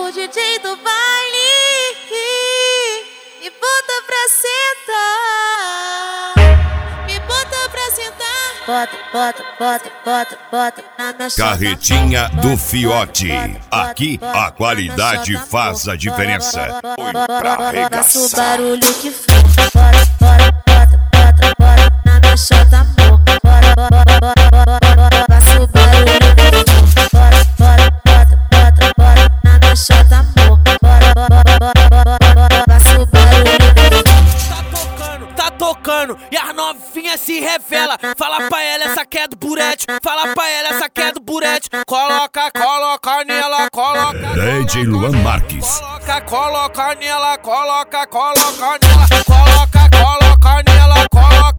o DJ do baile me bota pra sentar, me bota pra sentar. Bota na minha Carretinha do Fiote. Aqui a qualidade faz a diferença. Foi pra arregaçar. Faça o barulho que faz. Bota na minha chota, amor. Faça o barulho que faz. Bota na minha chota, amor. Faça o barulho que Tá tocando, e as novinhas se revela. Fala pra ela, essa que é do burete. Fala pra ela, essa que é do burete. Coloca nela, coloca. DJ Luan Marques. Coloca nela, coloca nela. Coloca nela, coloca.